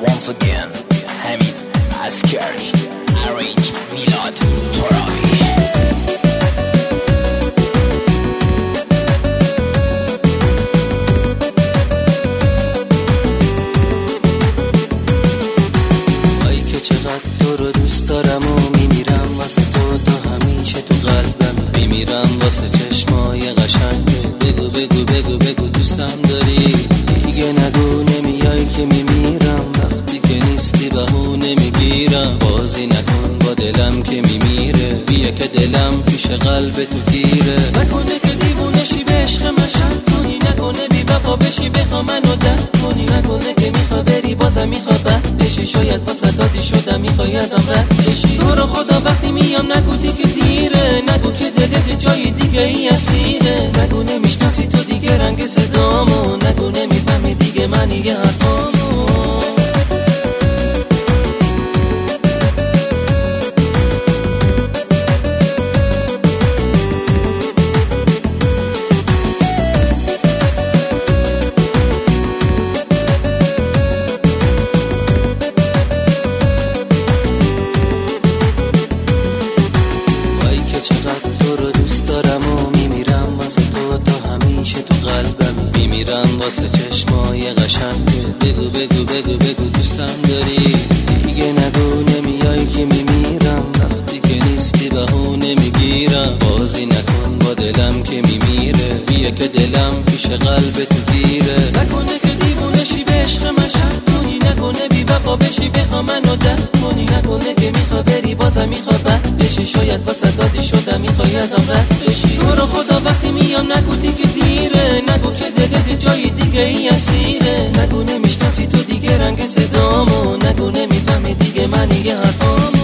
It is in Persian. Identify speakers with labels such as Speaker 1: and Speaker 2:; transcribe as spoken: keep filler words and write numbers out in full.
Speaker 1: once again حمید عسکری arrange میلاد ترابی.
Speaker 2: ای که چقدر تو رو دوست دارم و میمیرم واسه تو، تو همیشه تو قلبم، میمیرم واسه چشمای قشنگه. بگو بگو بگو بگو دوستم داری، دیگه نگو نمیای که میمیرم، وقتی که نیستی بهونه میگیرم. بازی نکن با دلم که میمیره، بیا که دلم پیش قلب تو گیره. نکنه که دیوونشی به عشق من شک کنی، نکنه بی وفا بشی بخوا منو درک کنی، نکنه که میخوا بری بازم میخوا بد بشی، شاید با دادی شدم میخوای ازم رد بشی. تو رو خدا وقتی میام نگو دیگه دیره، نگو که دلت جای دیگه ای اسیره، نگو نمیشناسی تو دیگه رنگ صدامو، نگو نمیفهمی دیگه من یه حرفامو. میمیرم واسه چشمای قشنگه. بگو بگو بگو بگو دوستم داری، دیگه نگو نمیای که میمیرم، وقتی که نیستی بهونه میگیرم. بازی نکن با دلم که میمیره، بیا که دلم پیش قلب تو گیره. نکنه که دیوونشی به عشق من شک کنی، نکنه بی وفا بشی بخوا منو درک کنی، نکنه که میخوا بری بازم میخوا بد بشی، شاید با دادی شدم میخوای ازم رد بشی. تو رو خدا وقتی میام نگو دیگه دیره، نگو که دلت جای دیگه ای اسیره، نگو نمیشناسی تو دیگه رنگ صدامو، نگو نمیفهمی دیگه من یه حرفامو.